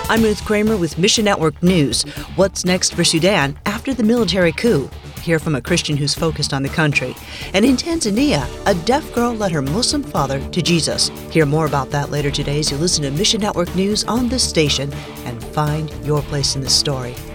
I'm Ruth Kramer with Mission Network News. What's next for Sudan after the military coup? Hear from a Christian who's focused on the country. And in Tanzania, a deaf girl led her Muslim father to Jesus. Hear more about that later today as you listen to Mission Network News on this station and find your place in the story.